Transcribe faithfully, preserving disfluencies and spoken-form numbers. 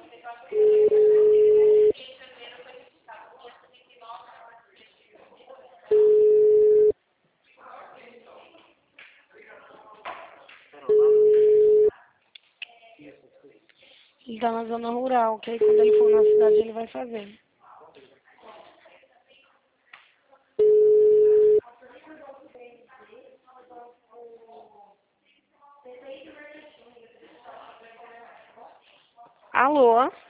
Ele tá na zona rural, que aí quando ele for na cidade ele vai fazer. Alô?